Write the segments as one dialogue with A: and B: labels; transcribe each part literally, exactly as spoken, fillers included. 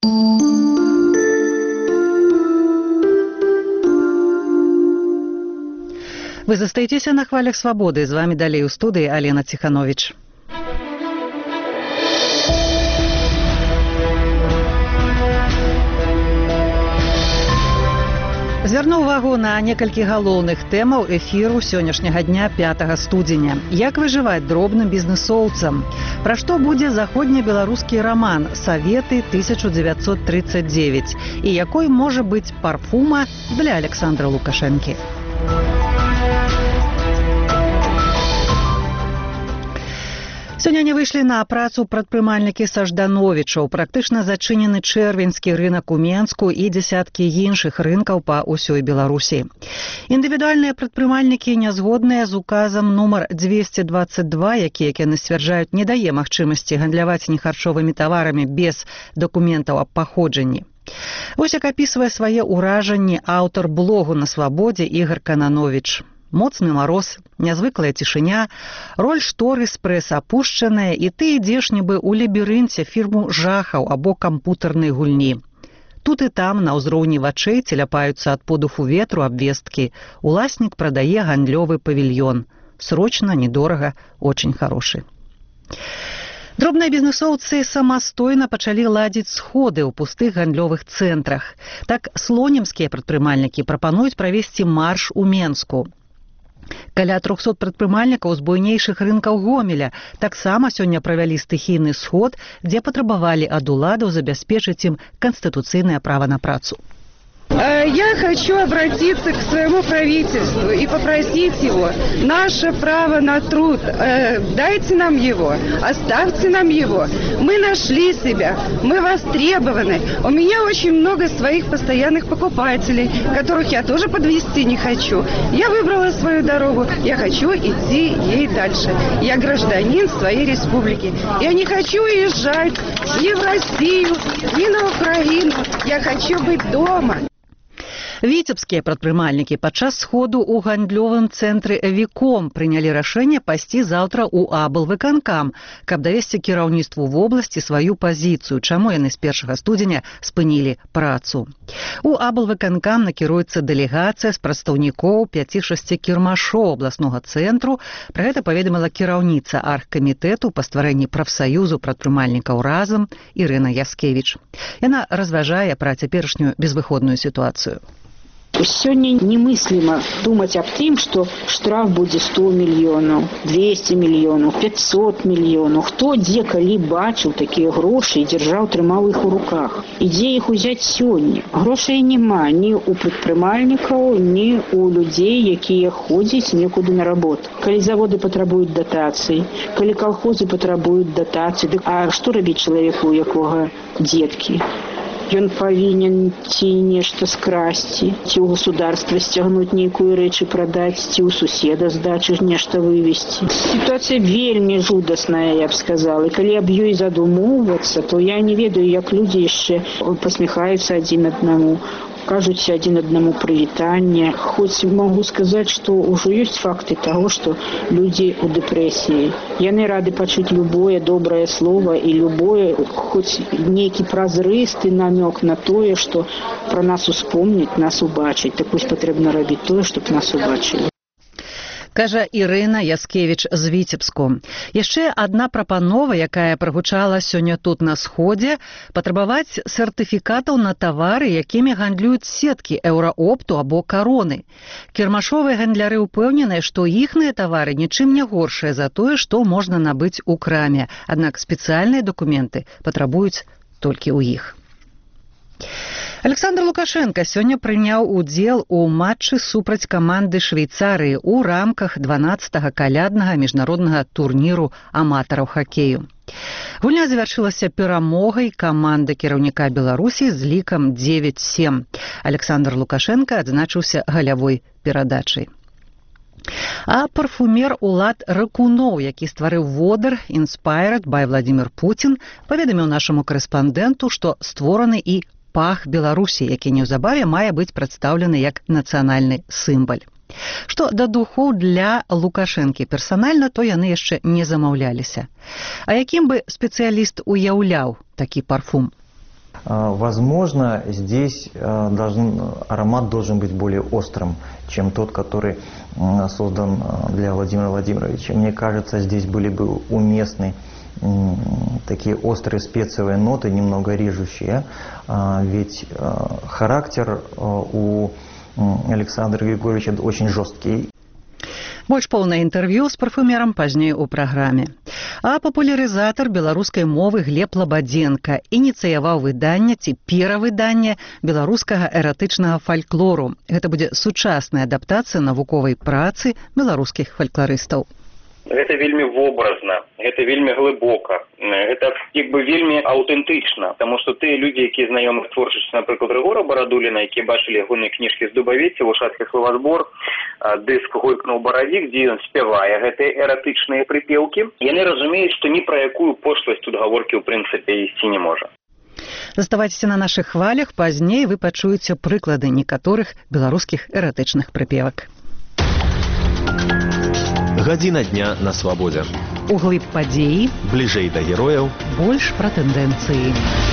A: Вы застаецеся на хвалях свабоды. З вами далей у студыі Алена Ціхановіч. Звярну ўвагу на некалькі галоўных тэмаў эфіру сённяшняга дня пятага студзеня. Як выжываць дробным бізнесоўцам? Пра што будзе заходнебеларускі раман «Саветы тысяча девятьсот тридцать девять» і якой можа быць парфума для Александра Лукашэнкі? Сёння не выйшлі на працу прадпрымальнікі са Ждановічаў. Практычна зачынены чэрвеньскі рынак у Менску і дзесяткі іншых рынкаў па ўсёй Беларусі. Індывідуальныя прадпрымальнікі нязгодныя з указам нумар двести двадцать два, які, як яны сцвярджаюць, не дае магчымасці гандляваць нехарчовымі таварамі без дакументаў аб паходжанні. Вось як апісвае свае ўражанні аўтар блогу на свабодзе Ігар Канановіч. Моцны мароз, нязвыклая цішыня, роль шторы з прэс апушчаная, і ты ідзеш нібы ў лабірынце фірму жахаў або кампутарнай гульні. Тут і там на ўзроўні вачэй целяпаюцца ад подуху ветру абвесткі. Уласнік прадае гандлёвы павільён. Срочна, недорага, очень хорошы. Дробныя бізнесоўцы самастойна пачалі ладзіць сходы ў пустых гандлёвых цэнтрах. Так, слонімскія прадпрымальнікі прапануюць правесці марш у Менску. Каля трохсот прадпрымальнікаў з буйнейшых рынкаў Гомеля таксама сёння правялі стыхійны сход, дзе патрабавалі ад уладаў забяспечыць ім канстытуцыйнае права на працу.
B: Я хочу обратиться к своему правительству и попросить его, наше право на труд, э, дайте нам его, оставьте нам его. Мы нашли себя, мы востребованы. У меня очень много своих постоянных покупателей, которых я тоже подвести не хочу. Я выбрала свою дорогу, я хочу идти ей дальше. Я гражданин своей республики. Я не хочу уезжать ни в Россию, ни на Украину. Я хочу быть дома.
A: Віцебскія прадпрымальнікі падчас сходу ў гандлёвым цэнтры «Эвіком» прынялі рашэнне пайсці заўтра ў аблвыканкам, каб давесці кіраўніцтву вобласці сваю пазіцыю, чаму яны з першага студзеня спынілі працу. У аблвыканкам накіруецца дэлегацыя з прадстаўнікоў пяці-шасці кірмашоў абласнога цэнтру. Пра гэта паведаміла кіраўніца аргкамітэту па стварэнні прафсаюзу прадпрымальнікаў «Разам» Ірына Яскевіч. Яна разважае пра цяперашнюю безвыходную сітуацыю.
C: Сёння немыслимо думать об тем, что штраф будет сто миллионов, двести миллионов, пятьсот миллионов. Кто где коли бачил такие гроши и держал, трымал их у руках? Где их взять сёння? Грошей нема ни у предпринимальников, ни у людей, которые ходят некуда на работу. Коли заводы потребуют дотаций, коли колхозы потребуют дотаций, а что робить человеку, у якого детки? Ён павінен ці нешта скрасці, ці ў государства сцягнуць нейкую рэч і прадаць, ці ў суседа здачы нешта вывесці. Сітуацыя вельмі жудасная, я б сказала. І калі аб ёй задумоўвацца, то я не ведаю, як людзі яшчэ пасміхаюцца адзін аднаму, кажуць адзін аднаму прывітанне. Хоць могу сказаць, што ўжо ёсць факты таго, што людзі ў дэпрэсіі. Яны рады пачуць любое добрае слово і любое, хоць нейкі празрысты намёк на тое, што пра нас успомніць, нас убачыць. Так вось патрэбна рабіць тое, што б нас убачылі.
A: Кажа Ірына Яскевіч з Віцебску. Яшчэ адна прапанова, якая прагучала сёння тут на сходзе, патрабаваць сертыфікатаў на тавары, якімі гандлююць сеткі Еўраопту або Кароны. Кірмашовыя гандляры ўпэўненыя, што іхныя тавары нічым не горшыя за тое, што можна набыць у краме. Аднак спецыяльныя дакументы патрабуюць толькі ў іх. Александр Лукашенко сёння прыняў удзел у матчы супраць каманды Швейцарыі ў рамках дванаццатага каляднага міжнароднага турніру аматараў хакею. Гульня завяршылася перамогай каманды кіраўніка Беларусі з лікам девять семь. Александр Лукашенко адзначыўся галявой перадачай. А парфумер Улад Ракуноў, які стварыў водар «Inspired by Владимир Путин», паведаміў нашаму корэспандэнту, што створаны і пах Беларусі, які неўзабаве мае быць прадстаўлены як нацыянальны сімвал. Што да духоў для Лукашэнкі персанальна, то яны яшчэ не замаўляліся. А якім бы спецыяліст уяўляў такі парфум?
D: Возможно, здесь должен, аромат должен быть более острым, чем тот, который создан для Владимира Владимировича. Мне кажется, здесь были бы уместны такие острые специевые ноты, немного режущие, ведь характер у Александра Григорьевича очень жесткий.
A: Больш поўнае інтэрв'ю з парфумерам пазней у праграме. А папулярызатар беларускай мовы Глеб Лабадзенка ініцыяваў выданне ці перавыданне беларускага эратычнага фальклору. Гэта будзе сучасная адаптацыя навуковай працы беларускіх фалькларыстаў.
E: Гэта вельмі вобразна, гэта вельмі глыбока, гэта як бы вельмі аўтэнтычна, таму што тыя людзі, якія знаёмы з творчасцю, напрыклад, Рыгора Барадуліна, якія бачылі ягоныя кніжкі з Дубавіцы, Вушацкі словазбор, дыск «Гойкнуў баравік», дзе ён спявае гэтыя эратычныя прыпеўкі, яны разумеюць, што ні пра якую пошласць тут гаворкі ў прынцыпе ісці не можа.
A: Заставайцеся на нашых хвалях, пазней вы пачуеце прыклады некаторых беларускіх эратычных прыпевак.
F: Гадзіна дня на свабодзе.
A: Углыб падзеі,
F: бліжэй да герояў,
A: больш пра тэндэнцыі.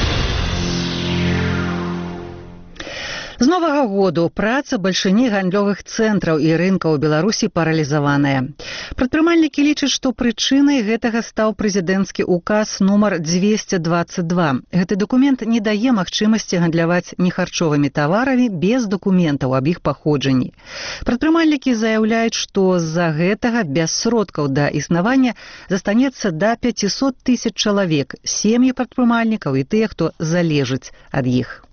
A: З новага году праца бальшыні гандлёвых цэнтраў і рынкаў у Беларусі паралізаваная. Прадпрымальнікі лічаць, што прычынай гэтага стаў прэзідэнцкі указ нумар дзвесце дваццаць два. Гэты дакумент не дае магчымасці гандляваць нехарчовымі таварамі без дакументаў аб іх паходжанні. Прадпрымальнікі заяўляюць, што з-за гэтага без сродкаў да існавання застанецца да пяцісот тысяч чалавек, сем'і прадпрымальнікаў і тыя, хто залежыць ад іх.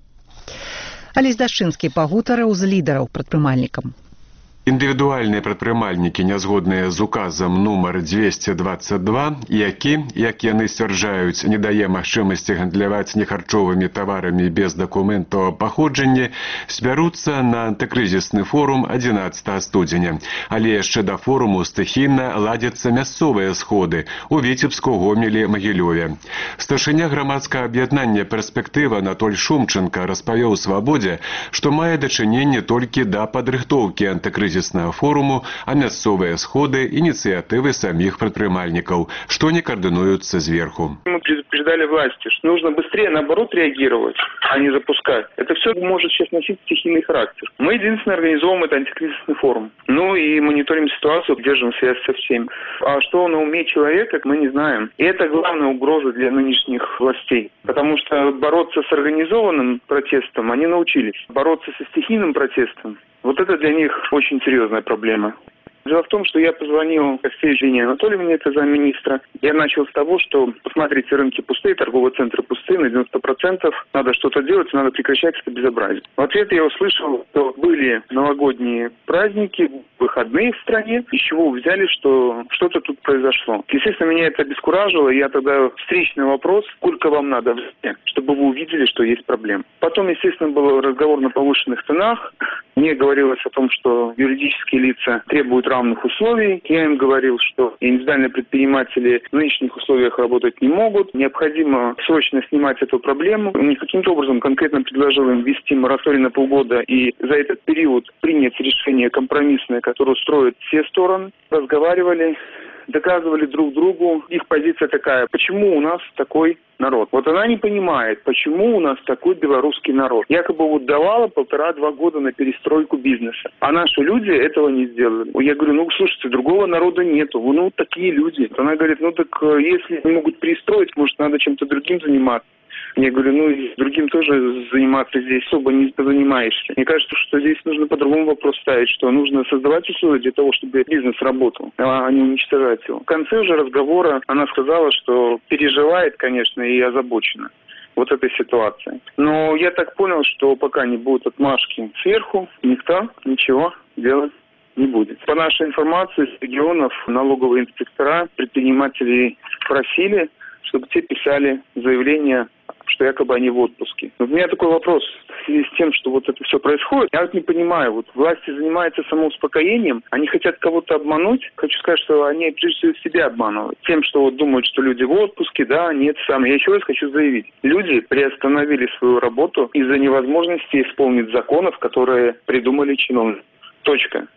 A: Алесь Дашчынскі пагутарыў з лідараў прадпрымальнікам.
G: Індывідуальныя прадпрымальнікі, нязгодныя з указам нумар дзвесце дваццаць два, які, як яны сцвярджаюць, не дае магчымасці гандляваць нехарчовымі таварамі без дакументаў аб паходжанні, збяруцца на антыкрызісны форум адзінаццатага студзеня. Але яшчэ да форуму стыхійна ладзяцца мясцовыя сходы у Віцебску, Гомелі, Магілёве. Старшыня грамадскага аб'яднання «Перспектыва» Анатоль Шумченка распавёў «Свабодзе», што мае дачыненне толькі да падрыхтоўкі антыкрызіснага форуму, а мясцовыя сходы – инициативы самих предпринимальников, что не координуются сверху.
H: Мы предупреждали власти, что нужно быстрее, наоборот, реагировать, а не запускать. Это все может сейчас носить стихийный характер. Мы единственно организовываем этот антикризисный форум. Ну и мониторим ситуацию, держим связь со всеми. А что на уме человека, мы не знаем. И это главная угроза для нынешних властей. Потому что бороться с организованным протестом они научились. Бороться со стихийным протестом — вот это для них очень серьезная проблема. Дело в том, что я позвонил Евгении Анатольевне, это замминистра. Я начал с того, что, посмотрите, рынки пустые, торговые центры пустые, на девяносто процентов надо что-то делать, надо прекращать это безобразие. В ответ я услышал, что были новогодние праздники, выходные в стране, из чего вы взяли, что что-то тут произошло. Естественно, меня это обескуражило, и я тогда встречный вопрос, сколько вам надо, чтобы вы увидели, что есть проблема. Потом, естественно, был разговор на повышенных ценах. Мне говорилось о том, что юридические лица требуют равных условий. Я им говорил, что индивидуальные предприниматели в нынешних условиях работать не могут. Необходимо срочно снимать эту проблему. И каким-то образом конкретно предложил им ввести мораторий на полгода и за этот период принять решение компромиссное, которое устроит все стороны. Разговаривали, доказывали друг другу. Их позиция такая: почему у нас такой народ? Вот она не понимает, почему у нас такой белорусский народ. Якобы вот давала полтора-два года на перестройку бизнеса, а наши люди этого не сделали. Я говорю, ну слушайте, другого народа нету, ну такие люди. Она говорит, ну так если не могут перестроить, может надо чем-то другим заниматься. Я говорю, ну и другим тоже заниматься здесь особо не занимаешься. Мне кажется, что здесь нужно по-другому вопрос ставить, что нужно создавать условия для того, чтобы бизнес работал, а не уничтожать его. В конце уже разговора она сказала, что переживает, конечно, и озабочена вот этой ситуацией. Но я так понял, что пока не будет отмашки сверху, никто ничего делать не будет. По нашей информации, с регионов налоговые инспектора предпринимателей просили, чтобы те писали заявления, что якобы они в отпуске. У меня такой вопрос в связи с тем, что вот это все происходит. Я вот не понимаю, вот власти занимаются самоуспокоением, они хотят кого-то обмануть. Хочу сказать, что они прежде всего себя обманывают. Тем, что вот думают, что люди в отпуске, да, нет, сам. Я еще раз хочу заявить. Люди приостановили свою работу из-за невозможности исполнить законов, которые придумали чиновники. Точка.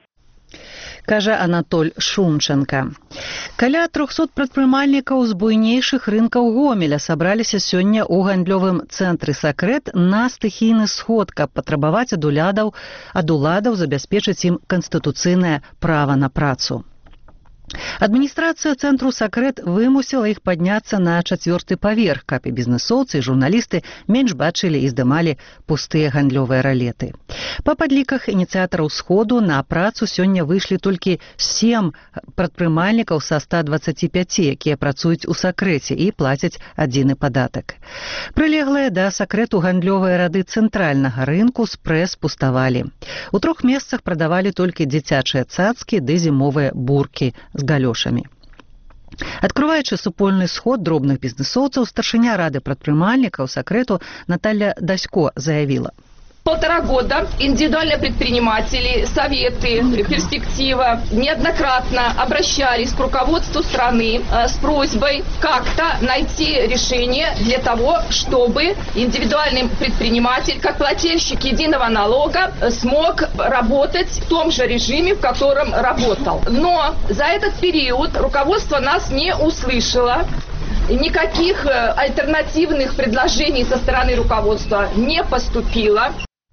A: кажа Анатоль Шумченко. Каля трохсот прадпрымальнікаў з буйнейшых рынкаў Гомеля сабраліся сёння ў гандлёвым цэнтры «Сакрэт» на стыхійны сход, каб патрабаваць ад уладаў, ад уладаў забяспечыць ім канстытуцыйнае права на працу. Адміністрацыя цэнтру «Сакрэт» вымусіла іх падняцца на чацвёрты паверх, каб і бізнэсоўцы і журналісты менш бачылі і здымалі пустыя гандлёвыя ралеты. Па падліках ініцыятараў сходу на працу сёння выйшлі толькі сем прадпрымальнікаў са ста дваццаці пяці, якія працуюць у «Сакрэце» і плацяць адзіны падатак. Прылеглыя да «Сакрэту» гандлёвыя рады цэнтральнага рынку спрэс пуставалі. У трох месцах прадавалі толькі дзіцячыя цацкі ды зімовыя буркі з галёшамі. Адкрываючы супольны сход дробных бізнэсоўцаў, старшыня рады прадпрымальнікаў «Сакрэту» Наталья Дасько заявіла:
I: Полтора года индивидуальные предприниматели, советы, перспектива неоднократно обращались к руководству страны с просьбой как-то найти решение для того, чтобы индивидуальный предприниматель, как плательщик единого налога, смог работать в том же режиме, в котором работал. Но за этот период руководство нас не услышало. Никаких альтернативных предложений со стороны руководства не поступило.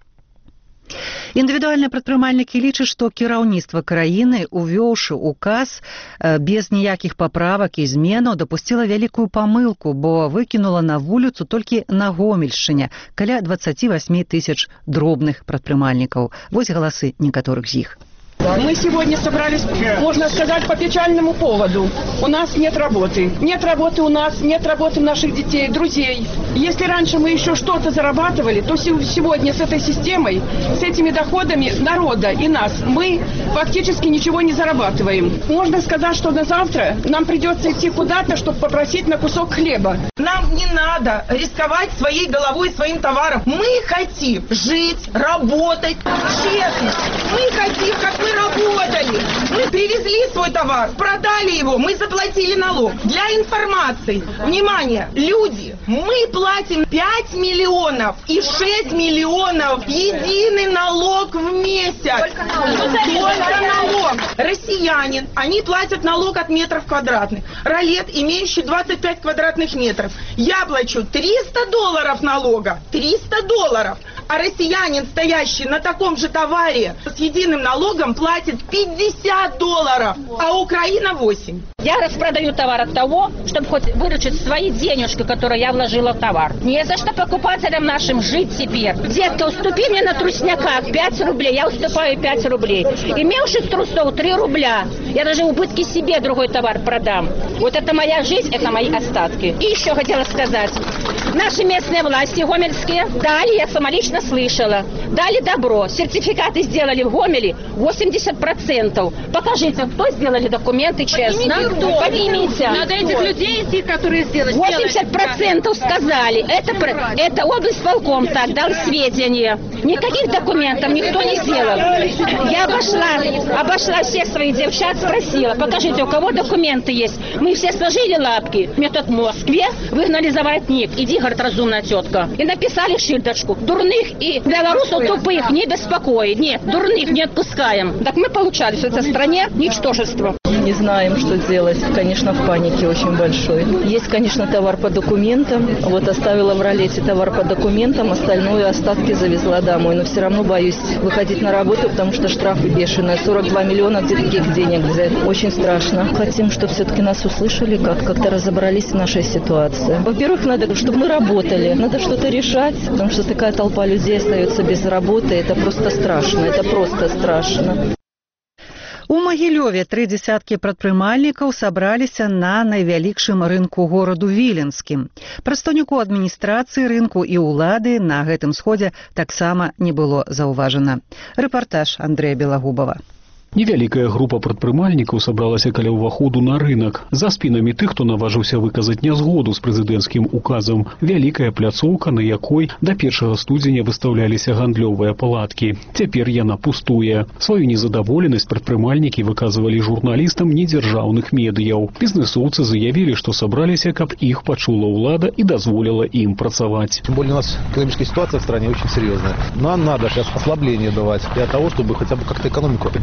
A: Індывідуальныя прадпрымальнікі лічаць, што кіраўніцтва краіны, увёўшы указ без ніякіх паправак і зменаў, дапусціла вялікую памылку, бо выкінула на вуліцу толькі на Гомельшчыне каля дваццаці васьмі тысяч дробных прадпрымальнікаў. Вось галасы некаторых з іх.
J: Мы сегодня собрались, можно сказать, по печальному поводу. У нас нет работы. Нет работы у нас, нет работы наших детей, друзей. Если раньше мы еще что-то зарабатывали, то сегодня с этой системой, с этими доходами народа и нас, мы фактически ничего не зарабатываем. Можно сказать, что на завтра нам придется идти куда-то, чтобы попросить на кусок хлеба.
K: Нам не надо рисковать своей головой, своим товаром. Мы хотим жить, работать честно. Мы хотим, как мы работали. Мы привезли свой товар, продали его, мы заплатили налог. Для информации, внимание, люди, мы платим пять миллионов и шесть миллионов единый налог в месяц. Только налог. Только налог. Россиянин, они платят налог от метров квадратных. Ролет, имеющий двадцать пять квадратных метров. Я плачу триста долларов налога. триста долларов. А россиянин, стоящий на таком же товаре с единым налогом, платит пятьдесят долларов, а Украина восемь.
L: Я распродаю товар от того, чтобы хоть выручить свои денежки, которые я вложила в товар. Не за что покупателям нашим жить теперь. Детка, уступи мне на трусняках пять рублей, я уступаю пять рублей. Имевших трусов три рубля. Я даже убытки себе другой товар продам. Вот это моя жизнь, это мои остатки. И еще хотела сказать. Наши местные власти, гомельские, дали, я сама лично слышала, дали добро. Сертификаты сделали в Гомеле восемьдесят процентов. Покажите, кто сделали документы честно. Кто? Поднимите.
M: Надо этих людей идти, которые сделали.
L: восемьдесят процентов сказали. Это, это облсполком так дал сведения. Никаких документов никто не сделал. Я обошла, обошла всех своих девчат, спросила, покажите, у кого документы есть. Мы все сложили лапки. Мне тут в Москве выгнали за воротник. Иди, говорит, разумная тетка. И написали шильдочку. Дурных и белорусов тупых не беспокоит. Нет, дурных не отпускаем. Так мы получались в этой стране ничтожество.
N: Не знаем, что делать. Конечно, в панике очень большой. Есть, конечно, товар по документам. Вот оставила в ролете товар по документам, остальное остатки завезла домой. Но все равно боюсь выходить на работу, потому что штрафы бешеные. сорок два миллиона, где таких денег взять? Очень страшно. Хотим, чтобы все-таки нас услышали, как как-то разобрались в нашей ситуации. Во-первых, надо, чтобы мы работали. Надо что-то решать, потому что такая толпа людей остается без работы. Это просто страшно. Это просто страшно.
A: У Магілёве тры дзесяткі прадпрымальнікаў сабраліся на найвялікшым рынку гораду Віленскім. Прадстаўніку адміністрацыі рынку і ўлады на гэтым сходзе таксама не было заўважана. Рэпартаж Андрэя Белагубова.
O: Невялікая група прадпрымальнікаў сабралася каля ўваходу на рынок. За спінамі тых, хто наважыўся выказаць нязгоду з прэзідэнцкім указам. Вялікая пляцоўка, на якой да першага студзеня выстаўляліся гандлёвыя палаткі. Цяпер яна пустуе. Сваю незадаволенасць прадпрымальнікі выказвалі журналістам недзяржаўных медыяў. Бізнэсоўцы заявілі, што сабраліся, каб іх пачула ўлада і дазволіла ім працаваць.
P: Тем более у нас экономическая ситуация в стране очень серьезная. Нам надо сейчас ослабление давать для того, чтобы хотя бы как-то экономику поддержать.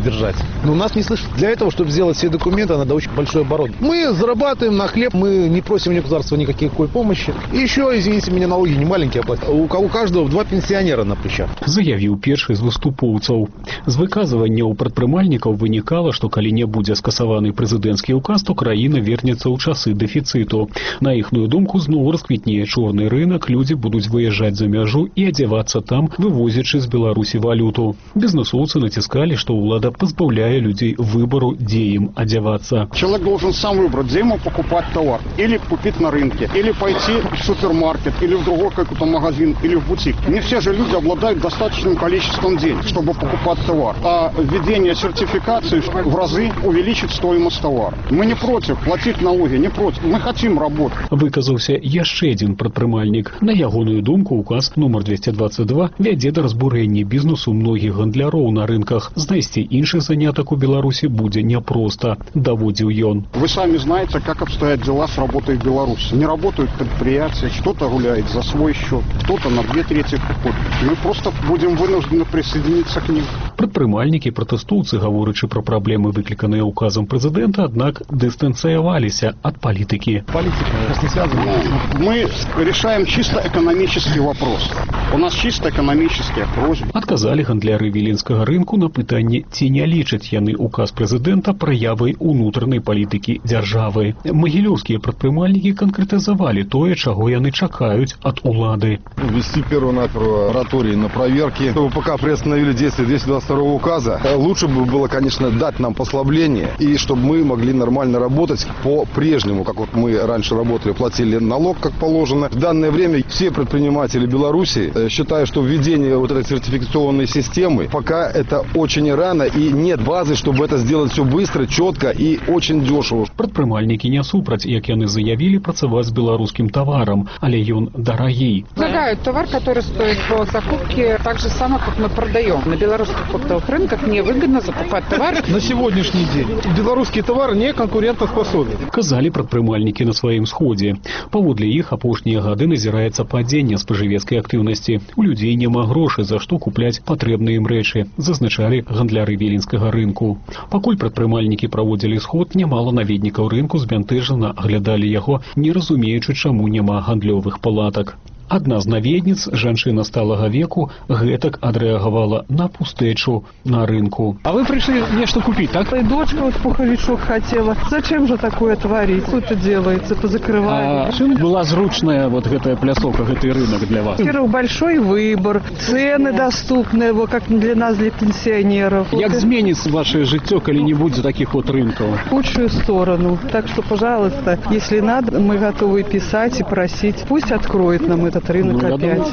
P: Но нас не слышат. Для этого, чтобы сделать все документы, надо очень большой оборот. Мы зарабатываем на хлеб, мы не просим ни государства никакой помощи. И еще, извините меня, налоги не маленькие оплатят. У, у каждого два пенсионера на плечах.
O: Заявіў першы з выступоўцаў. З выказванняў прадпрымальнікаў вынікала, што калі не будзе скасаваны прэзідэнцкі ўказ, то краіна вернецца ў часы дэфіцыту. На іхную думку, зноў расквітнее чорны рынок, людзі будуць выязджаць за мяжу і адзявацца там, вывозячы з Беларусі валюту. Бізнесоўцы націскалі, што ўлада пазбаўляе людей выбору, где им одеваться.
Q: Человек должен сам выбрать, где ему покупать товар. Или купить на рынке, или пойти в супермаркет, или в другой какой-то магазин, или в бутик. Не все же люди обладают достаточным количеством денег, чтобы покупать товар. А введение сертификации в разы увеличит стоимость товара. Мы не против платить налоги, не против. Мы хотим работать.
O: Выказаўся яшчэ адзін прадпрымальнік. На ягоную думку, указ нумар двести двадцать два вядзе да разбурэння бізнесу многіх гандляроў на рынках. Знайсці іншых занятак у Беларуси будет непросто, доводил он.
Q: Вы сами знаете, как обстоят дела с работой в Беларуси. Не работают предприятия, кто-то гуляет за свой счет, кто-то на две трети уходит. Мы просто будем вынуждены присоединиться к ним.
O: Прадпрымальнікі, пратэстоўцы, гаворачы пра праблемы, выкліканыя указам прэзідэнта, аднак дыстанцыяваліся ад палітыкі.
Q: Политика не связана. Мы решаем чисто экономический вопрос. У нас чисто экономические просьбы.
O: Адказалі гандляры віленскага рынку на пытанне, ці не лічаць яны указ прэзідэнта праявай унутранай палітыкі дзяржавы. Магілёўскія прадпрымальнікі канкрэтызавалі тое, чаго яны чакаюць ад улады.
R: Ввести перво-наперво мораторий на проверки, чтобы пока приостановили действие двести двадцать второго указа. Лучше бы было, конечно, дать нам послабление, и чтобы мы могли нормально работать по-прежнему, как вот мы раньше работали, платили налог, как положено. В данное время все предприниматели Беларуси считают, что введение вот этой сертификационной системы пока это очень рано, и нет базы, чтобы это сделать все быстро, четко и очень дешево.
O: Прадпрымальнікі не супраць, як яны заявілі, працаваць з беларускім таварам, але ён дарагі.
S: Предлагают товар, который стоит по закупке так же само, как мы продаем. На белорусских оптовых рынках невыгодно закупать товар.
P: На сегодняшний день белорусский товар не конкурентоспособен.
O: Казалі прадпрымальнікі на сваім сходзе. Паводле іх апошнія гады назіраецца падзенне спажывецкай актыўнасці. У людзей няма грошай, за што купляць патрэбныя ім рэчы, зазначалі гандляры віленскага рынку. Пакуль прадпрымальнікі праводзілі сход, нямала наведнікаў рынку збянтэжана аглядалі яго, не разумеючы, чаму няма гандлёвых палатак. Одна з наведніц, жанчына сталага веку, гэтак адрэагавала на пустэчу на рынку.
P: А вы пришли нечто купить, так?
T: И дочка вот пуховичок хотела. Зачем же такое творить? Что это делается? Позакрывали.
O: А чым была зручная вот гэтая пляцоўка, гэты рынок для вас?
T: Во-первых, большой выбор, цены доступные, вот как для нас, для пенсионеров.
O: Як вот зменится ваше жыццё, калі не будет таких вот рынков?
T: В худшую сторону. Так что, пожалуйста, если надо, мы готовы писать и просить. Пусть откроет нам этот рынок ну, опять.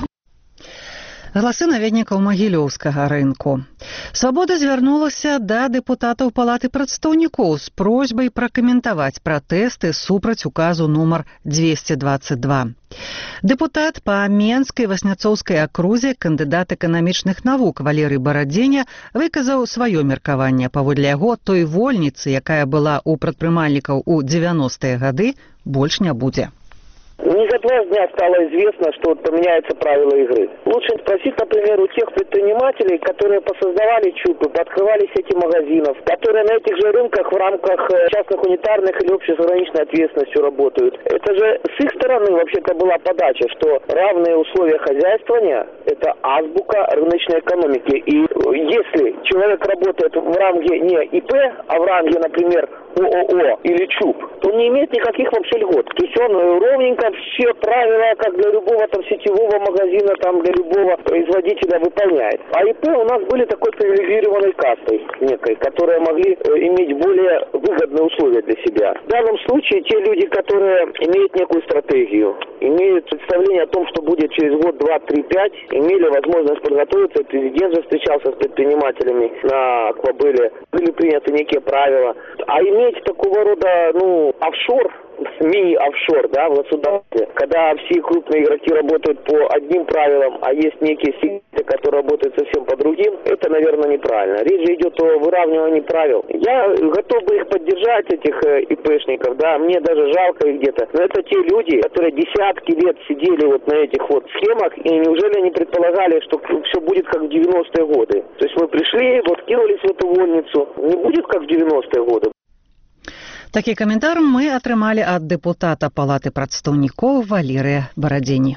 A: Галасы наведнікаў магілёўскага рынку. Свабода звярнулася да дэпутатаў палаты прадстаўнікоў з просьбай пракаментаваць пратэсты супраць указу нумар двести двадцать два. Дэпутат па Менскай Васняцоўскай акрузе, кандыдат эканамічных навук Валерый Барадзеня выказаў сваё меркаванне. Паводле яго, той вольніцы, якая была ў прадпрымальнікаў у девяностые гады, больш не будзе.
U: Не за два дня стало известно, что поменяются правила игры. Лучше спросить, например, у тех предпринимателей, которые посоздавали ЧУПы, пооткрывали сети магазинов, которые на этих же рынках в рамках частных унитарных или общей заграничной ответственностью работают. Это же с их стороны вообще-то была подача, что равные условия хозяйствования – это азбука рыночной экономики. И если человек работает в ранге не ИП, а в ранге, например, ООО или ЧУП, то он не имеет никаких вообще льгот. То есть он ровненько все правила, как для любого там сетевого магазина, там для любого производителя выполняет. А ИП у нас были такой привилегированной кастой некой, которые могли иметь более выгодные условия для себя. В данном случае те люди, которые имеют некую стратегию, имеют представление о том, что будет через год, два, три, пять, имели возможность подготовиться. Президент же встречался с предпринимателями на Аквабеле, были приняты некие правила. А иметь такого рода, ну, офшор, мини-офшор, да, в государстве, когда все крупные игроки работают по одним правилам, а есть некие который работает совсем по другим, это, наверное, неправильно. Речь же идет о выравнивании правил. Я готов бы их поддержать, этих э, ИПшников, да, мне даже жалко их где-то. Но это те люди, которые десятки лет сидели вот на этих вот схемах, и неужели они предполагали, что все будет как в девяностые годы? То есть мы пришли, вот кинулись в эту вольницу. Не будет как в девяностые годы.
A: Такі каментар мы атрымалі ад дэпутата Палаты прадстаўнікоў Валерыя Барадзені.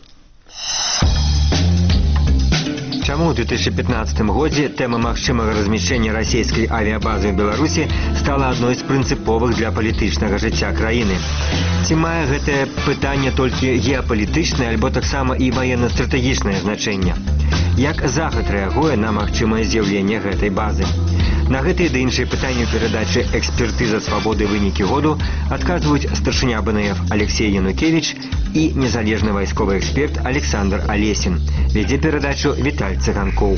B: Чаму ў две тысячи пятнадцатым годзе тэма магчымага размяшчэння расійскай авіябазы ў Беларусі стала адной з прынцыповых для палітычнага жыцця краіны? Ці мае гэтае пытанне толькі геапалітычнае альбо таксама і ваенна-стратэгічнае значэнне? Як Захад рэагуе на магчымае з'яўленне гэтай базы? На гэтыя ды іншыя пытанні ў перадачы «Экспертыза свабоды вынікі году» адказваюць старшыня БНФ Алексей Янукевич і незалежны вайсковы эксперт Александр Алесін. Вядзе перадачу Віталь Цыганкоў.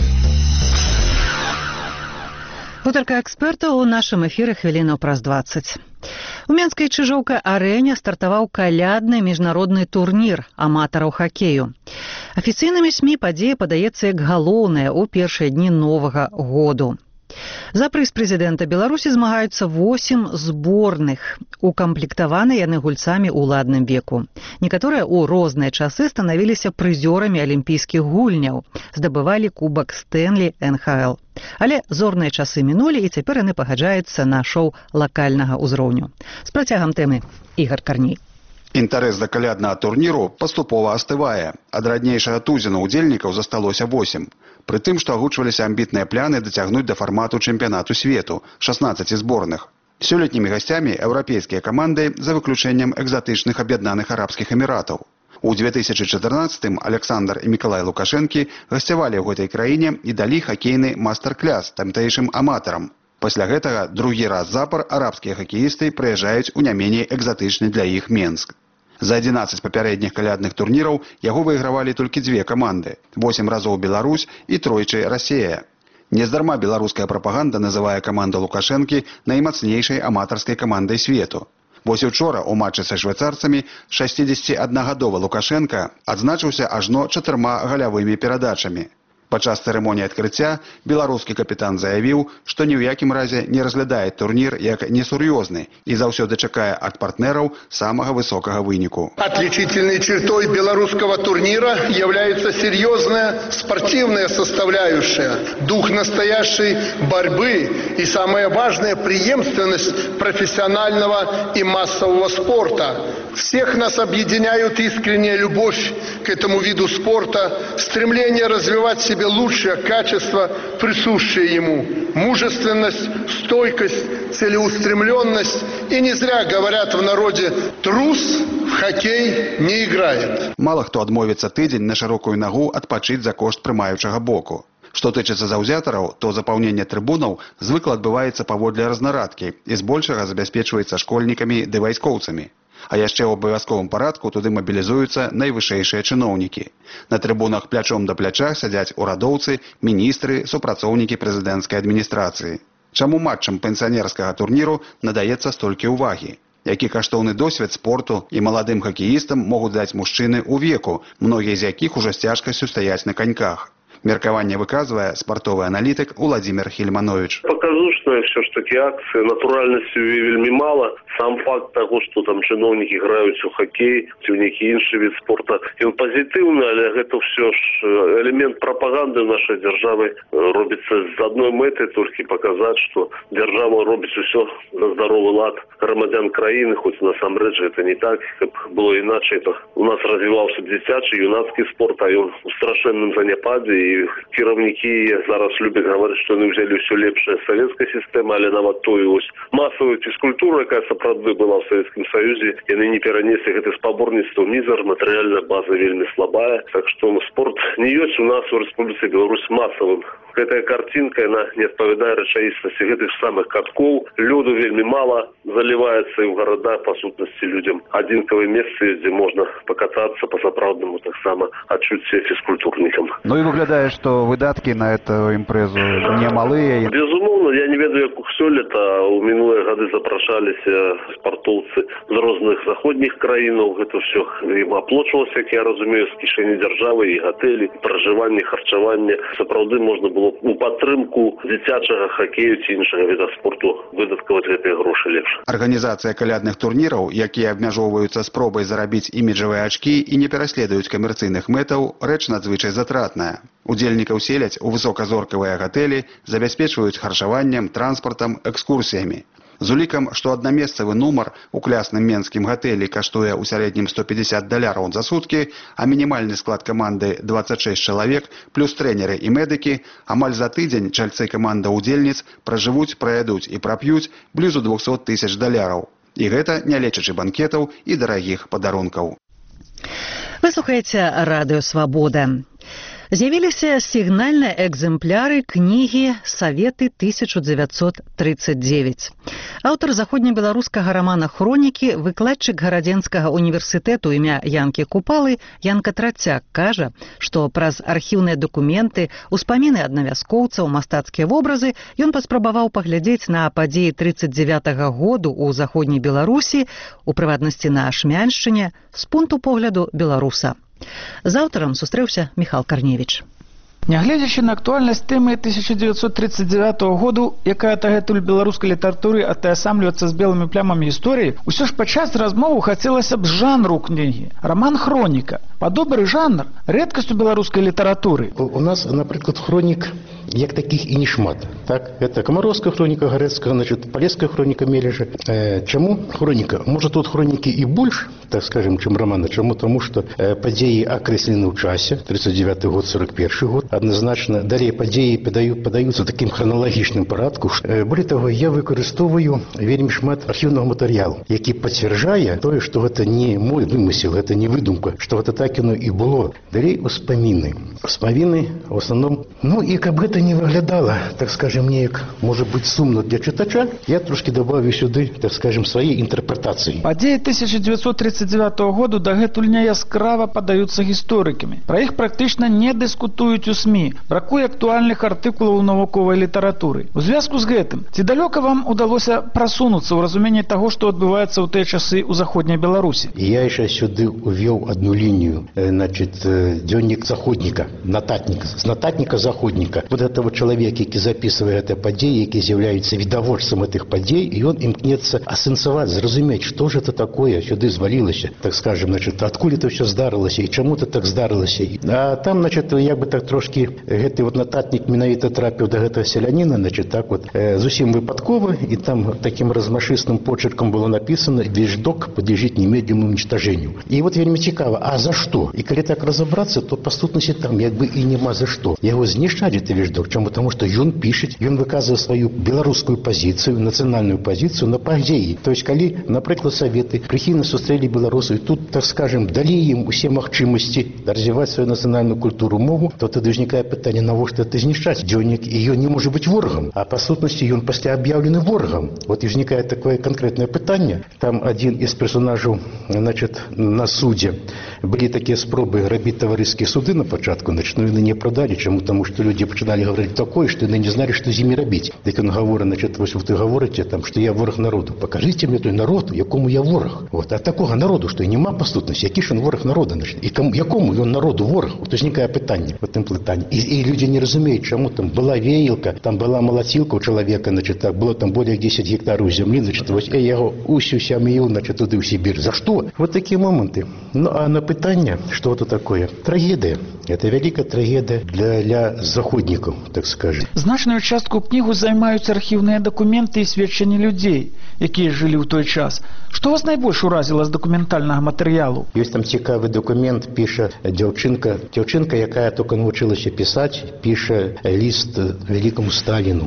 A: Гутарка эксперта ў нашым эфіры хвілінаў праз дваццаць. У Менскай Чыжоўка-арэне стартаваў калядны міжнародны турнір аматараў хакею. Афіцыйнымі СМІ падзея падаецца як галоўная ў першыя дні новага году. За прыз прэзідэнта Беларусі змагаюцца восем зборных. Укамплектаваны яны гульцамі ў ладным веку. Некаторыя ў розныя часы станавіліся прызёрамі алімпійскіх гульняў, здабывалі кубак Стэнлі эн ха эл. Але зорныя часы мінулі, і цяпер яны пагаджаюцца на шоу лакальнага ўзроўню. З працягам тэмы Ігар Карней.
V: Інтарэс да каляднага турніру паступова астывае. Ад ранейшага тузіна ўдзельнікаў засталося восем. Пры тым, што агучваліся амбітныя пляны дацягнуць да фармату чэмпіянату свету – шаснаццаці зборных. Сёлетнімі гасцямі еўрапейскія каманды за выключэннем экзатычных аб'яднаных арабскіх эміратаў. У две тысячи чатырнаццатым Александр і Мікалай Лукашэнкі гасцявалі ў гэтай краіне і далі хакейны мастер-кляс тамтэйшым аматарам. Пасля гэтага другі раз запар арабскія хакеісты прыязджаюць у не меней экзатычны для іх Менск. За адзінаццаць папярэдніх калядных турніраў яго выйгравалі толькі дзве каманды – восем разоў Беларусь і тройчы Расія. Нездарма беларуская прапаганда называе каманду Лукашэнкі наймацнейшай аматарскай камандай свету. Вось учора ў матчы са швейцарцамі шасцідзесяциаднагадовы Лукашенка адзначыўся ажно чатырма галявымі перадачамі. Падчас цырымоніі адкрыцця беларускі капітан заявіў, што ні ў якім разе не разглядае турнір як несур'ёзны і заўсёды чакае ад партнераў самага высокага выніку.
W: Отличительной чертой белорусского турнира является серьезная спортивная составляющая, дух настоящей борьбы и, самое важное, преемственность профессионального и массового спорта. Всех нас объединяют искренняя любовь к этому виду спорта, стремление развивать в себе лучшее качество, присущее ему, мужественность, стойкость, целеустремленность. И не зря говорят в народе: трус в хоккей не играет.
V: Мало хто адмовіцца тыдзень на шырокую нагу адпачыць за кошт прымаючага боку. Што тычыцца заўзятараў, то запаўненне трыбунаў звыкла адбываецца паводле разнарадкі і збольшага забяспечваецца школьнікамі ды вайскоўцамі. А яшчэ ў абавязковым парадку туды мабілізуюцца найвышэйшыя чыноўнікі. На трыбунах плячом да пляча сядзяць урадоўцы, міністры, супрацоўнікі прэзідэнцкай адміністрацыі. Чаму матчам пенсіянерскага турніру надаецца столькі ўвагі? Які каштоўны досвед спорту і маладым хакеістам могуць даць мужчыны ў веку, многія з якіх ужо з цяжкасцю стаяць на каньках? Меркаванне выказвае спартовы аналітык Уладзімир Хільманович.
X: Показушная все ж таки акция, натуральности вельмі мало. Сам факт того, что там чыноўнікі граюць у хоккей, ці ў нейкі іншы від спорта, ён пазітыўны, але гэта все ж элемент прапаганды нашай дзяржавы робіцца з адной мэты, толькі паказаць, што дзяржава робіць усё на здаровы лад грамадзян краіны, хоць насамрэч гэта не так, каб было іначай. У нас развіваўся дзіцячы, юнацкі спорт, а ён у страшэнным заняпадзе, і кіраўнікі зараз любяць гаварыць, што яны ўзялі ўсё лепшае з савецкай сістэмы, але нават тую ось масавую фізкультуру, якая сапраўды была ў Савецкім Саюзе, яны не перанеслі гэты спаборніцтва, мізар, матэрыяльная база вельмі слабая. Так што спорт не ёсць у нас у Рэспубліцы Беларусь масавым Гэтая картинка, она не адпавядае рэчаіснасці. Гэтых самых каткоў лёду вельмі мала заливаецца, і ў гарадах, па сутнасці, людзям адзінкавыя месцы, дзе можна пакатацца па-сапраўднаму, таксама адчуць себя фізкультурнікам.
C: Ну і выглядае, што выдаткі на эту імпрэзу немалыя.
X: Безумоўна, я не ведаю, як сёлета, у мінулыя гады запрашаліся спартоўцы з розных заходніх краінаў. Гэта ўсё ім аплочвалася, як я разумею, з кішэні дзяржавы, і гатэлі, і пражыванне, харчаванне. Сапраўды можна было у падтрымку дзіцячага хакею ці іншага віда спорту выдаткаваць гэтыя грошы лепш.
V: Арганізацыя калядных турніраў, якія абмяжоўваюцца спробай зарабіць іміджавыя ачкі і не пераследуюць камерцыйных мэтаў, рэч надзвычай затратная. Удзельнікаў селяць у высоказоркавыя гатэлі, забяспечваюць харчаваннем, транспартам, экскурсіямі. З улікам, што аднамесцавы нумар у клясным менскім гатэлі каштуе ў сярэднім сто пятьдесят даляраў за суткі, а мінімальны склад каманды двадцать шесть чалавек, плюс трэнеры і медыкі, амаль за тыдзень чальцы каманда-удзельніц пражывуць, праядуць і прап'юць блізу двухсот тысяч даляраў. І гэта не лечачы банкетаў і дарагіх падарункаў.
A: Вы слухаеце радыё «Свабода». З'явіліся сігнальныя экземпляры кнігі «Саветы тысяча девятьсот тридцать девять». Аўтар заходнебеларускага рамана «Хронікі», выкладчык Гарадзенскага універсітэту імя Янкі Купалы Янка Трацяк кажа, што праз архіўныя дакументы, успаміны аднавяскоўцаў, мастацкія вобразы ён паспрабаваў паглядзець на падзеі тридцать девятага году ў заходняй Беларусі, у прыватнасці на Ашмяншчыне, з пункту погляду беларуса. З аўтарам сустрэўся Міхал Карневіч.
D: Нягледзячы на актуальнасць тэмы тысяча девятьсот тридцать девятого году, якая дагэтуль беларускай літаратуры атаясамліваецца з белымі плямамі гісторыі, усё ж падчас размову хацелася б з жанру кнігі. Раман «Хроніка». Падобры жанр – рэдкасць у беларускай літаратуры.
E: У нас, напрыклад, хронік як таких і не шмат. Так? Это Камаровская хроніка Гарэцкага, значит, Полесская хроніка Мележа. Э, чаму хроніка? Может, тут хронікі і больш, так скажем, чым рамана. Чаму? Тому што э, падзеі акрэслены ў часе, тридцать девятый год, сорок первый год. Адназначна, далей падзеі падаю, падаюцца такім храналагічным парадку. Э, более того, я выкарыстоўваю вельмі шмат архіўнага матэрыялу, які пацвярджае тое, што гэта не мой вымысел, гэта не выдумка, што гэта так яно і было. Далей успаміны. Успаміны, в основном, ну і каб гэта не выглядала, так скажем, неяк, может быть, сумно для читача, я трошки добавлю сюды, так скажем, своей интерпретации.
D: Падзеі тысяча девятьсот тридцать девятого году дагэтуль не яскрава падаюцца гісторыкамі. Пра іх практычна не дыскутуюць у СМІ. Бракуе актуальных артыкулаў у навуковай літаратуры. У звязку з гэтым, ці далёка вам удалося прасунуцца ў разуменні таго, што адбываецца ў тыя часы ў заходняй Беларусі?
E: Я яшчэ сюды увёў одну лінію, значит, дзённік заходніка, нататнік, з нататніка заходніка. Вот этого человека, які записывае гэтыя падзеі, які з'яўляюцца відавочцам гэтых падзей, і ён імкнецца асэнсаваць, зразумець, што ж это такое сюды звалілася, так скажем, значит, адкуль это все здарылася і чаму это так здарылася. А там, значит, як бы так трошки гэты вот нататнік менавіта трапіў да гэтага селяніна, значит, так вот э, зусім выпадкова, і там таким размашыстым почерком было написано: «Вещдок подлежит немедленному уничтожению». І вот вельмі цікава, а за што? І калі так разобрацца, то па сутнасці там як бы і нема за што. Яго знішчаць гэты вещдок. Чому? Тому что ён пишет, ён выказывае свою беларускую позицию, национальную позицию на падзеі. То есть, калі, напрыклад, Советы прыхільна сустрэлі беларусаў, і тут, так скажем, далі ім усе магчымасці развіваць свою нацыянальную культуру мову, то тады ўзнікае пытанне, навошта это знішчаць дзённік, і ён не можа быць ворагам, а па сутнасці ён пасля аб'яўлены ворагам. Вот і ўзнікае такое конкретное пытанне. Там один из персонажаў, значит, на судзе былі такія спробы рабіць таварыскія суды на пачатку, значит, но яны не продалі, чаму? Тому што людзі пачыналі гаварыць такое, что яны не знали, что з імі рабіць. Дык ён гаворыць, значит, вось вы гаворыце там, что я вораг народу. Покажите мне той народ, якому я вораг. Вот, а такого народу, што і нема па сутнасці, які ж ён вораг народа, значит, і кому, якому ён народу вораг? Вот узнікае пытанне в этом плытанні. І, і людзі не разумеюць, чаму там была веялка, там была малацілка у чалавека, значит, так, было там более десять гектаров землі, значит, вось, э, яго усю сям'ю, значит, туды ў Сібір. За што? Вот такие моменты. Ну, а на пытанне, что это такое? Трагедия. Это великая трагедия для, для заходников, так скажем.
D: Значную частку кнігу займаюць архіўныя дакументы і сведчанні людзей, якія жылі ў той час. Што вас найбольш уразіла з дакументальнага матэрыялу?
E: Ёсць там цікавы документ, піша дзяўчынка, дзяўчынка, якая толькі навучылася пісаць, піша ліст великому Сталіну.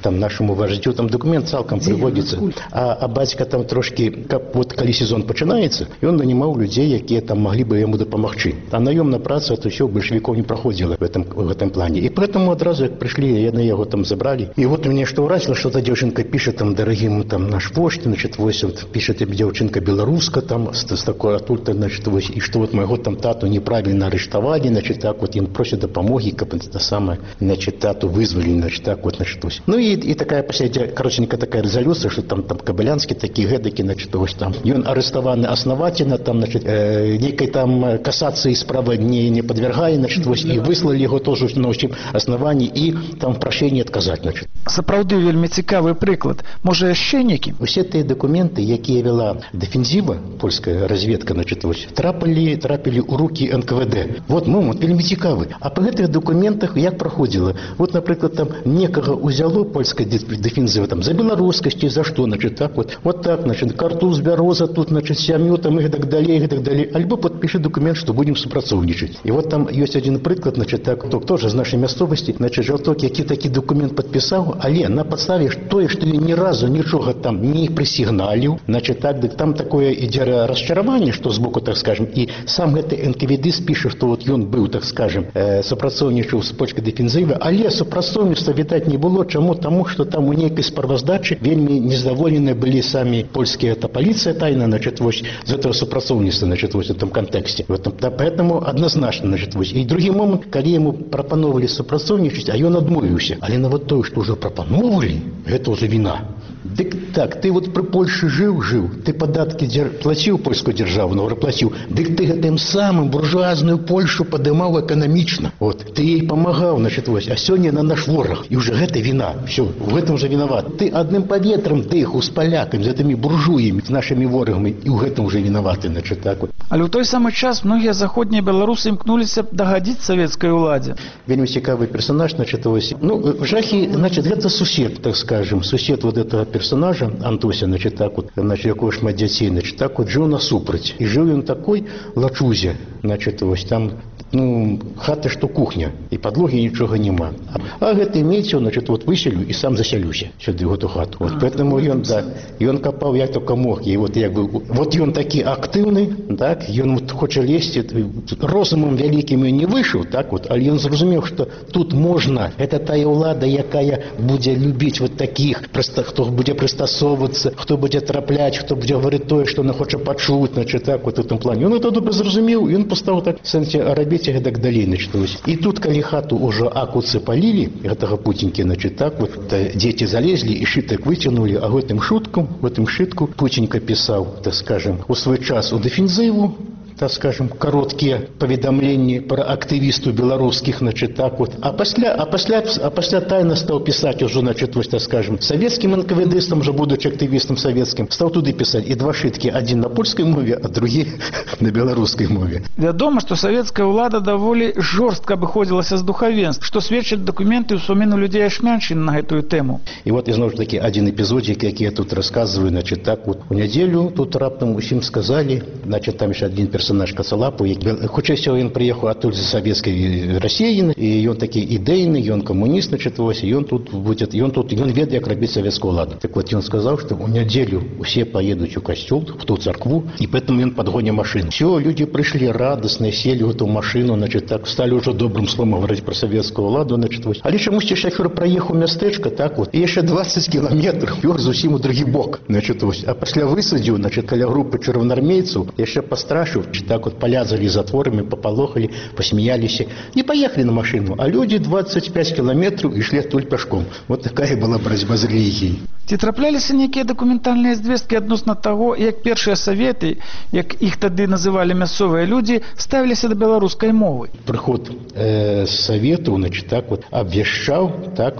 E: там нашему вождю, там документ цалкам прыводзіцца. А, а бацька там трошки, как вот калі сезон пачынаецца, і он нанимал людей, якія там могли бы ему дапамагчы. А наем на працу это все у большевиков не проходило в этом, в этом плане. И поэтому одразу, как пришли, я на его там забрали. И вот мне что уразило, что эта девчонка пишет там, дорогим там наш почте, значит, восемь, пишет девчонка белоруска там, с, с такой, а тут, значит, восемь, и что вот моего там тату неправильно арестовали, значит, так вот, им просят допомоги, как это самое, значит, тату вызвали, значит, так вот, значит, восемь. Ну и, и такая, последняя, коротенькая такая резолюция, что там, там, Кобылянский, такие гэдаки, значит, восемь, там, и он арестованы основательно, там, значит, э, некой там кассации справа не, не подвергая, значит, восемь, и выслали его тоже на общем основании, и там в прощении отказать, значит.
D: Сапраўды вельмі цікавы прыклад. Можа яшчэ некі?
E: Усе тыя документы, якія вела дэфензіва, польская разведка, значит, вось, трапілі, трапілі ў рукі эн ка вэ дэ. Вот момант вельмі цікавы. А па гэтых документах як праходзіла? Вот, напрыклад, там некага узяло польская дэфензіва там за беларускасці, за што, значит, так вот. Вот так, значит, картуз, бяроза, тут, значит, сям'ю, там і так далее, і так далее. Альбо подпиши документ, што будем супрацоўнічаць. І вот там ёсць один прыклад, значит, так, то тоже з нашай мясцовасці, значит, Жалток, які такі документ падпісаў, але на падставе тое, што ні разу нічога там не прысігналіў, значит, так, дык там такое ідзе расчараванне, што з боку, так скажем, і сам гэты эн ка вэ дэ піша, што вот ён быў, так скажем, э, супрацоўнічаў з польскай дэфензівай, але супрацоўніцтва, відаць, не было. Чаму? Таму, што там у нейкай справаздачы вельмі незадаволены былі самі польскія, это паліцыя тайна, значит, вось, з этого супрацоўніцтва, значит, вось, в этом контексте. В этом, да, поэтому однозначно, значит, вось. І другі момент, калі яму прапановалі супрацоўнічаць, а ён адмовіўся. Але нават тое, што ўжо прапановалі, гэта ўжо віна. Дык так, ты вот пры Польшы жыў, жыў, ты падаткі дзер... плаціў польскую дзяржаву, но плаціў, дык ты гэтым самым буржуазную Польшу падымаў эканамічна. Вот, ты ей памагаў, значит, вось, а сёння на наш вораг, і ўжо гэта віна, все, в гэтым же вінават. Ты адным паветрам дыхаў з палякамі, з гэтымі буржуямі, з нашымі ворагамі, і ў гэтым уже вінаваты, значит, так вот.
D: Але ў той самы час многія заходнія беларусы імкнуліся дагадзіць савецкай уладзе.
E: Вельмі цікавы персонаж, значит, вось, ну, жахі, значит, гэта сусед, так скажем, сусед вот этого персонажа, Антося, значит, так вот, значит, якого шмат дзяцей, значит, так вот, жыў насупраць. І жыў ён такой лачузе, значит, вось, там, ну, хата, што кухня, і падлогі нічога няма. А гэты мейцю, значит, вот, выселю і сам засялюся сюды, в эту хату. Вот, поэтому ён, да, ён капаў як только мог, і вот, як бы, вот ён такі актыўны, так, ён вот хоча лезці, розумам вялікім і не выйшаў, так, вот, але ён зразумеў, што тут можна, это тая ўлада, якая будзе любіць вот такіх, проста, хто будзе прыстасоўвацца, хто будзе трапляць, хто будзе гаварыць тое, што ён хоча пачуць, значит, так, вот, в этом плане. Ён это добра зразумеў, ён пастаў так, сэнсе, рабіць і гэтак далей, значит, вось. І тут, калі хату ўжо акуцы палілі, гэтага Путінькі, значит, так, вот, дзеці залезлі і шытак выцягнулі, а гэтым шутку, в этом шытку Путінька пісаў, так скажем, у свой час у дэфензіву, так скажем, короткие поведомления про активистов белорусских, значит, так вот. А после, а после, а после тайно стал писать уже, значит, вот, так скажем, советским эн ка вэ дэстом, уже будучи активистом советским, стал туды писать. И два шитки, один на польской мове, а другие на белорусской мове.
D: Вядома, что советская ўлада даволі жорстка абыходзілася з духавенством, что сведчаць документы ўспаміну людей Ашмяншчыны на гэтую тему.
E: И вот, изноў ж таки, один эпизодик, який я тут рассказываю, значит, так вот. У неделю тут раптом усім сказали, значит, там еще один персонаж, персонаж Кацалапу, хоча всего ён приехал оттуда из советской России, и он таки идейный, и он коммунист, значит, вось, и он тут будет, и он тут, и он ведает, как робить советскую ладу. Так вот, он сказал, что у неделю все поедут в костел, в ту церкву, и поэтому он подгоня машину. Все, люди пришли радостные, сели в эту машину, значит, так, стали уже добрым словом говорить про советскую ладу, значит, вось. Але чомусь шофер проехал местечко, так вот, и еще двадцать километров, вёр зусім у другі бок, значит, вось. А после высадил, значит, каля группы червоноармейцев, еще пострашив, так вот полязали затворами, пополохали, посмеялись и поехали на машину. А люди двадцать пять километров и шли вдоль пешком. Вот такая была борьба за религией.
D: Ці трапляліся нейкія дакументальныя звесткі адносна таго, як першыя саветы, як іх тады называлі мясцовыя людзі, ставіліся да беларускай мовы?
E: Прыход э, савету, значит, так вот, абвяшчаў, так,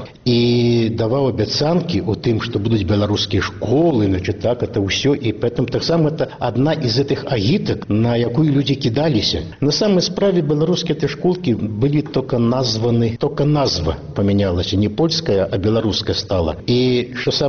E: і даваў абяцанкі о тым, што будуць беларускія школы, значит, так, это ўсё, і поэтому так само это одна из этих агітак, на якую люди кидаліся. На самой справе беларускія эти школки были только названы, только назва поменялась, не польская, а белорусская стала. И что самое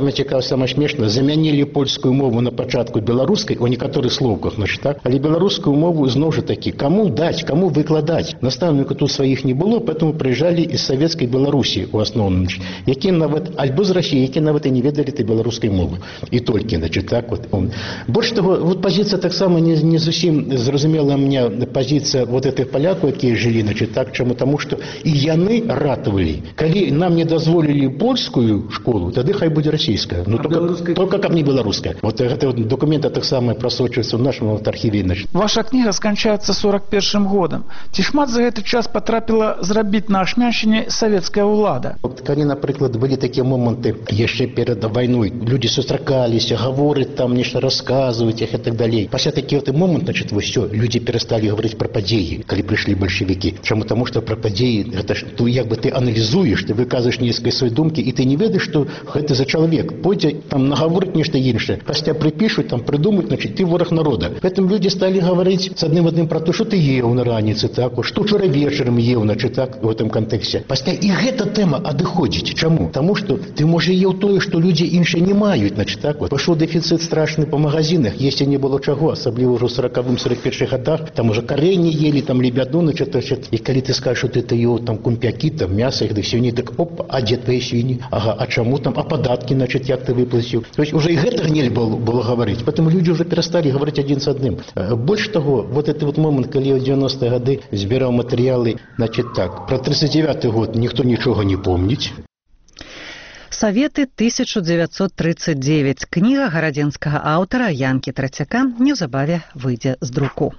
E: самое цікавае, самое смешное, замянілі польскую мову на пачатку беларускай у некаторых слоўках, значит, так? Але беларускую мову зноў жа такі, кому даць, кому выкладаць? Настаўнікаў тут сваіх не было, поэтому прыязджалі из Советской Беларусі у асноўным, якія нават, альбо з России, якія нават і не ведалі ты беларускай мовы. І толькі, значит, так вот. Больш таго, вот позиция таксама не, не зусім зразумела мне позиция вот этих полякаў, якія жылі, значит, так, чаму? Таму што і яны ратавалі. Калі нам не дазволілі польскую школу, тады хай будзе расійская. Ну, только, только каб не беларуская. Вот гэта вот документы таксама прасочваюцца ў нашым вот архіве.
D: Ваша кніга сканчаецца сорок першым годам. Ці шмат за гэты час патрапіла зрабіць на Ашмяншчыне савецкая ўлада?
E: Вот, калі, напрыклад, былі такія моманты яшчэ перад вайной, людзі сустракаліся, гавораць там, нешта расказваюць і так далей. Пасля такі вот момант, значит, вось всё, людзі перасталі гаварыць пра падзеі, калі прыйшлі бальшавікі. Чаму? Таму што пра падзеі, гэта ж, то як бы ты аналізуеш, ты выказваеш нейкія свае думкі, і ты не ведаеш, што гэта за чалавек. Пойдзе там нагаворыць нешта іншае, пасля прыпішуць, там прыдумаюць, значит, ты вораг народа. Гэтым людзі сталі гаварыць з адным адным пра то, што ты еў на раніцы, так, што ўчора вечарам еў, значит, так, в этом кантэксце. Пасля і гэта тэма адыходзіць. Чаму? Таму што ты, можа, еў тое, што людзі іншыя не маюць, значит, так, вот. Пашоў дэфіцыт страшны па магазинах, есці не было чаго, асабліва ўжо ў сорокавым сорок першых годах, там уже карені елі, там лебяду, значит, значит, і калі ты скажеш, што ты ты еў там кумпякі, там мяса, іх да свіні, так оп, а дзе твае свіні? Ага, а чаму там, а падаткі, значит, як ты выплаціў? То есть уже і гэтага нельга было, было гаварыць. Потым людзі уже перасталі гаварыць адзін з адным. Больш таго, вот этот вот момент, калі ў девяностые гады збіраў матэрыялы, значит, так, про тридцать девятый год ніхто нічога не помніць.
A: Советы тысяча девятьсот тридцать девять. Кніга гарадзенскага аўтара Янкі Трацяка неўзабаве выйдзе з друку.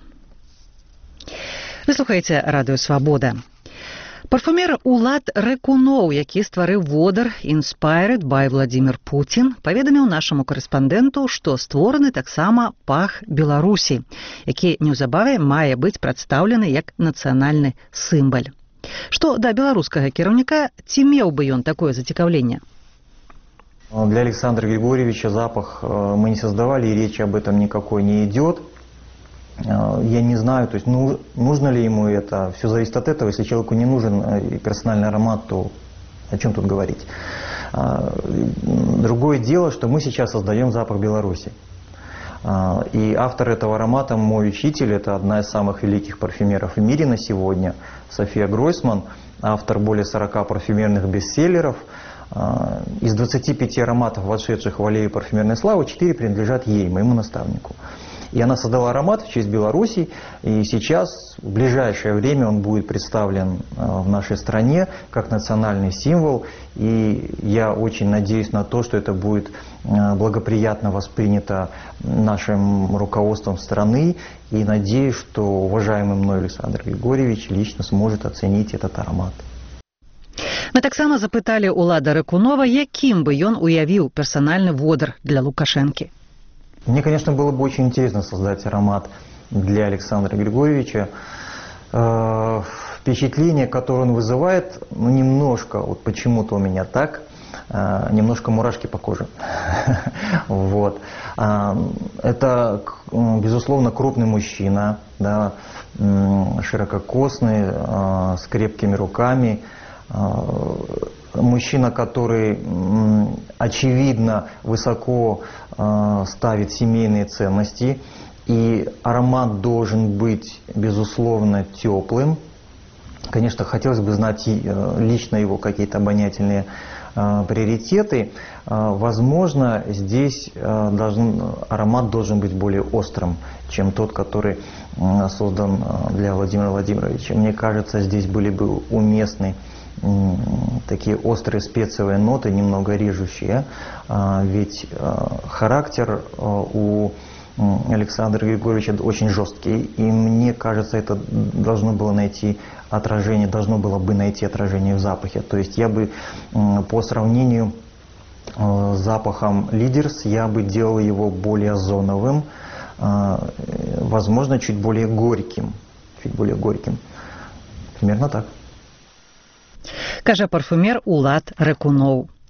A: Вы слухаеце радыё Свабода. Парфумер Улад Рэкуноў, які стварыў водар «Inspired by Владимир Путин», паведаміў нашаму корэспандэнту, што створаны таксама пах Беларусі, які неўзабаве мае быць прадстаўлены як нацыянальны сімвал. Што да беларускага кіраўніка, ці меў бы ён такое зацікаўленне?
F: Для Александра Григорьевича запах мы не создавали, и речи об этом никакой не идет. Я не знаю, то есть ну, нужно ли ему это, все зависит от этого. Если человеку не нужен персональный аромат, то о чем тут говорить. Другое дело, что мы сейчас создаем запах Беларуси. И автор этого аромата, мой учитель, это одна из самых великих парфюмеров в мире на сегодня, София Гройсман, автор более сорока парфюмерных бестселлеров. Из двадцати пяти ароматов, вошедших в аллею парфюмерной славы, четыре принадлежат ей, моему наставнику. И она создала аромат в честь Беларуси, и сейчас, в ближайшее время, он будет представлен в нашей стране как национальный символ. И я очень надеюсь на то, что это будет благоприятно воспринято нашим руководством страны. И надеюсь, что уважаемый мной Александр Григорьевич лично сможет оценить этот аромат.
A: Мы таксама запыталі Улада Рэкунова, якім бы ён уявіў персональны водар для Лукашэнкі.
F: Мне, конечно, было бы очень интересно создать аромат для Александра Григорьевича. Э, впечатление, которое он вызывает, ну, немножко, вот почему-то у меня так, э, немножко мурашки по коже. Вот. Это, безусловно, крупный мужчина, да, ширококосный, с крепкими руками. Мужчина, который, очевидно, высоко ставит семейные ценности. И аромат должен быть, безусловно, теплым. Конечно, хотелось бы знать лично его какие-то обонятельные приоритеты. Возможно, здесь должен, аромат должен быть более острым, чем тот, который создан для Владимира Владимировича. Мне кажется, здесь были бы уместны такие острые специевые ноты, немного режущие, ведь характер у Александра Григорьевича очень жесткий, и мне кажется, это должно было найти отражение, должно было бы найти отражение в запахе. То есть я бы по сравнению с запахом Лидерс, я бы делал его более озоновым, возможно, чуть более горьким, чуть более горьким. Примерно так.
A: Кажа парфумер Улад Рэкуноў.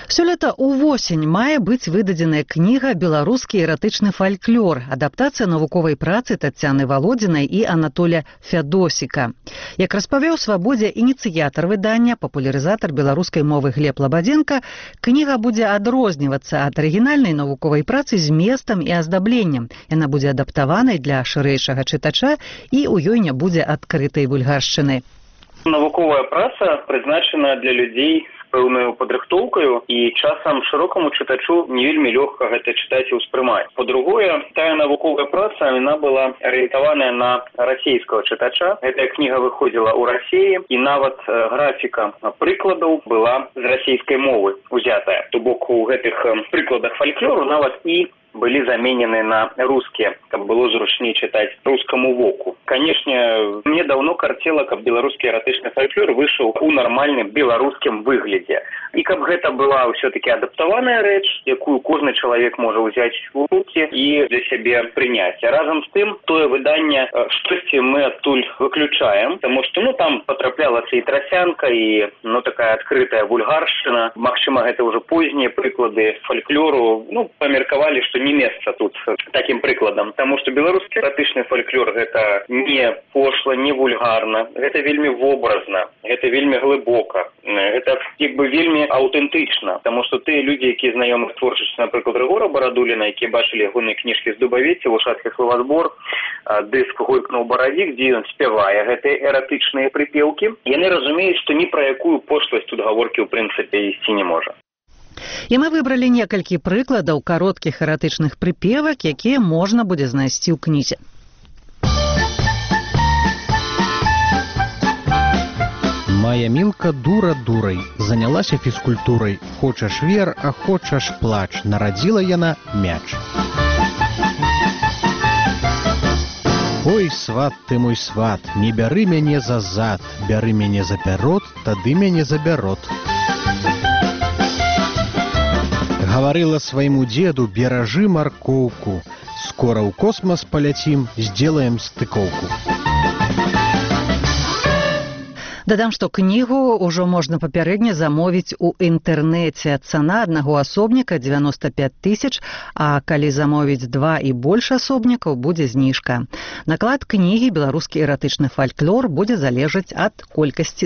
A: Сёлета увосень мае быць выдадзеная кніга «Беларускі эратычны фальклор», адаптацыя навуковай працы Тацяны Валодзінай і Анатоля Фядосіка. Як распавёў «Свабодзе» ініцыятар выдання, папулярызатар беларускай мовы Глеб Лабадзенка, кніга будзе адрознівацца ад арыгінальнай навуковай працы зместам і аздабленнем. Яна будзе адаптаванай для шырэйшага чытача і ў ёй не будзе адкрытай вульгаршчыны.
G: Навуковая праца прызначана для людзей пэўнаю падрыхтоўкаю, і часам шырокаму чытачу не вельмі лёгка гэта чытаць і ўспрымаць. Па-другое, тая навуковая праца, яна была арыентаваная на расейскага чытача. Гэтая кніга выходзіла ў Расіі, і нават графіка прыкладаў была з расійскай мовы узятая. То бок у гэтых прыкладах фальклору нават і былі заменены на рускія, каб было зручней чытаць рускаму воку. Канешне, мне даўно карцела, каб беларускі эратычны фальклор выйшаў у нармальным беларускім выглядзе. І каб гэта была ўсё-такі адаптаваная рэч, якую кожны чалавек можа ўзяць у рукі і для сябе прыняць. А разам з тым, тое выданне штосьці мы адтуль выключаем, таму што ну там патраплялася і трасянка, і ну такая адкрытая вульгаршчына. Магчыма, гэта ўжо познія прыклады фальклору. Ну, памеркавалі, што не месца тут таким прыкладам, таму што беларускі эратычны фальклор гэта не пошла, не вульгарна, гэта вельмі вобразна, гэта вельмі глыбока, гэта як бы вельмі аўтэнтычна, таму што тыя людзі, якія знаёмы з творчасцю, напрыклад, Рыгора Барадуліна, якія бачылі ягоныя кніжкі з Дубавеці, Вушацкі словазбор, дыск «Гойкнуў баравік», дзе ён спявае гэтыя эратычныя прыпеўкі, яны разумеюць, што ні пра якую пошласць тут гаворкі ў прынцыпе ісці не можа.
A: І мы выбралі некалькі прыкладаў кароткіх эратычных прыпевак, якія можна будзе знайсці ў кнізе.
H: Моя Мілка дура дурай, занялася фізкультурай. Хочаш вер, а хочаш плач. Нарадзіла яна мяч. Ой, сват ты мой сват, не бяры мяне за зад, бяры мяне за пярот, тады мяне забярот. Гаварыла свайму деду, беражы маркоўку. Скора ў космас паляцім, сделаем стыкоўку.
A: Дадам, што кнігу ўжо можна папярэдне замовіць у інтэрнэце. Цана аднаго асобніка дзевяноста пяць тысяч, а калі замовіць два і больш асобнікаў, будзе зніжка. Наклад кнігі «Беларускі эратычны фальклор» будзе залежаць ад колькасці